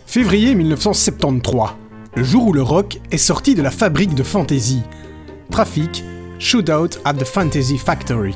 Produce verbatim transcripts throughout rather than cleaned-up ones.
Février mille neuf cent soixante-treize, le jour où le rock est sorti de la fabrique de Fantasy. Traffic, Shootout at the Fantasy Factory.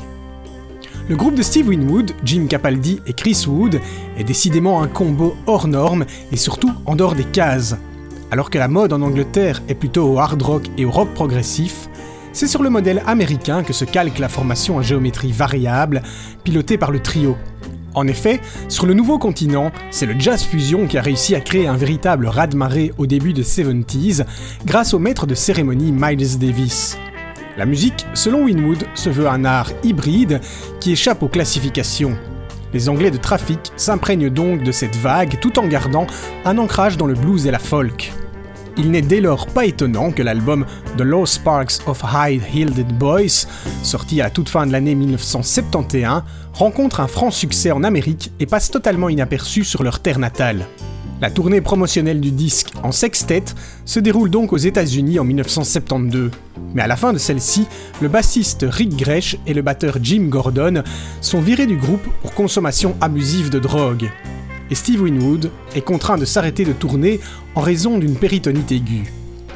Le groupe de Steve Winwood, Jim Capaldi et Chris Wood est décidément un combo hors norme et surtout en dehors des cases. Alors que la mode en Angleterre est plutôt au hard rock et au rock progressif, c'est sur le modèle américain que se calque la formation à géométrie variable, pilotée par le trio. En effet, sur le nouveau continent, c'est le jazz fusion qui a réussi à créer un véritable raz-de-marée au début des soixante-dix grâce au maître de cérémonie Miles Davis. La musique, selon Winwood, se veut un art hybride qui échappe aux classifications. Les Anglais de Traffic s'imprègnent donc de cette vague tout en gardant un ancrage dans le blues et la folk. Il n'est dès lors pas étonnant que l'album The Lost Sparks of High-Heeled Boys, sorti à la toute fin de l'année mille neuf cent soixante et onze, rencontre un franc succès en Amérique et passe totalement inaperçu sur leur terre natale. La tournée promotionnelle du disque en sextet se déroule donc aux États-Unis en mille neuf cent soixante-douze. Mais à la fin de celle-ci, le bassiste Rick Gresh et le batteur Jim Gordon sont virés du groupe pour consommation abusive de drogue. Et Steve Winwood est contraint de s'arrêter de tourner en raison d'une péritonite aiguë.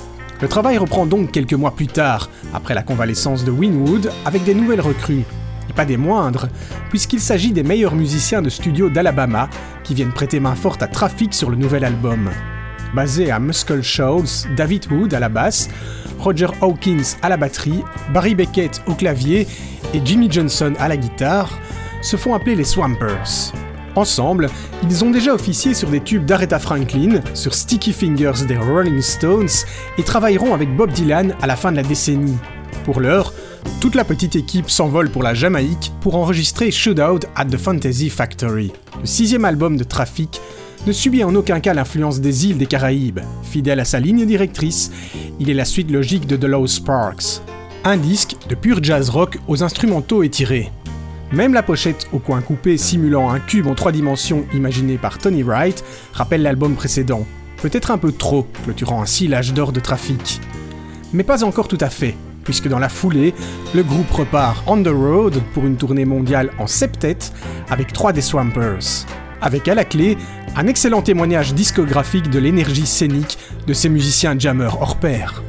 Le travail reprend donc quelques mois plus tard, après la convalescence de Winwood, avec des nouvelles recrues. Et pas des moindres, puisqu'il s'agit des meilleurs musiciens de studio d'Alabama qui viennent prêter main forte à Traffic sur le nouvel album. Basé à Muscle Shoals, David Wood à la basse, Roger Hawkins à la batterie, Barry Beckett au clavier et Jimmy Johnson à la guitare, se font appeler les Swampers. Ensemble, ils ont déjà officié sur des tubes d'Aretha Franklin, sur Sticky Fingers des Rolling Stones et travailleront avec Bob Dylan à la fin de la décennie. Pour l'heure, toute la petite équipe s'envole pour la Jamaïque pour enregistrer Shootout at the Fantasy Factory. Le sixième album de Traffic ne subit en aucun cas l'influence des îles des Caraïbes. Fidèle à sa ligne directrice, il est la suite logique de The Lost Sparks. Un disque de pur jazz rock aux instrumentaux étirés. Même la pochette au coin coupé simulant un cube en trois dimensions imaginé par Tony Wright rappelle l'album précédent. Peut-être un peu trop, clôturant ainsi l'âge d'or de Traffic. Mais pas encore tout à fait, puisque dans la foulée, le groupe repart on the road pour une tournée mondiale en septet avec trois des Swampers. Avec à la clé, un excellent témoignage discographique de l'énergie scénique de ces musiciens jammers hors pair.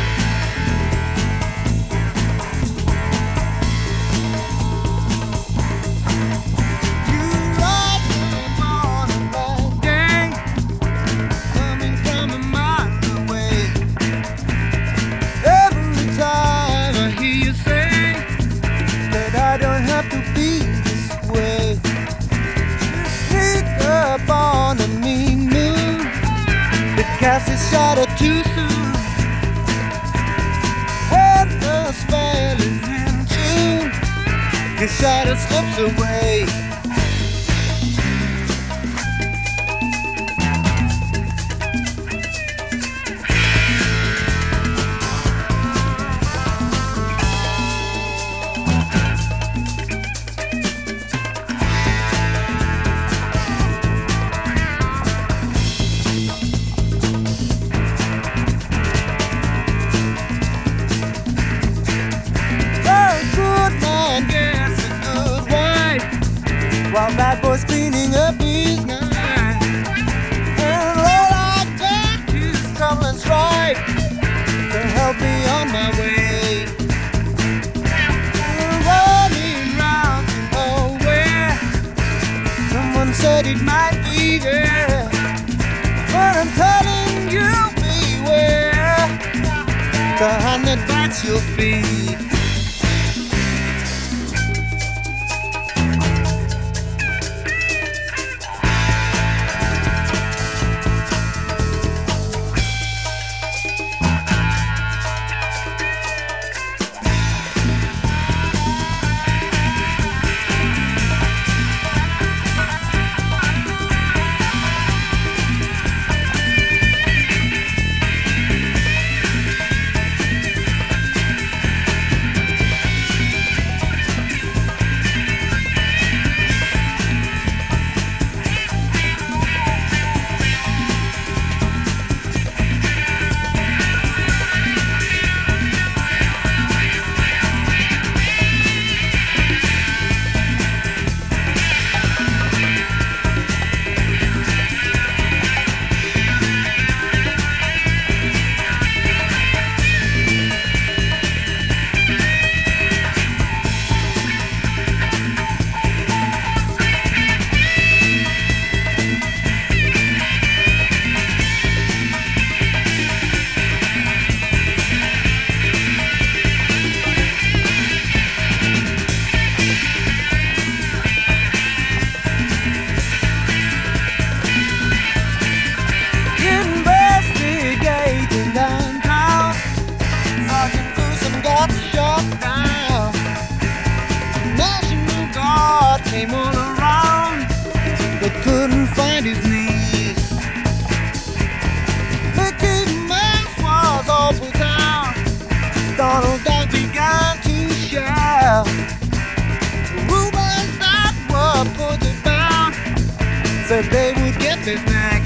Cast his shadow too soon. When the spell is in tune, his shadow slips away. While bad boys cleaning up his night, and all I got is trouble and strife to help me on my way. I'm running round to nowhere. Someone said it might be there, but I'm telling you, beware the hand that bites your feet. his knees. Mickey Mouse was all put down. Donald Duck began to shout. The rumors that were put it down said they would get this name.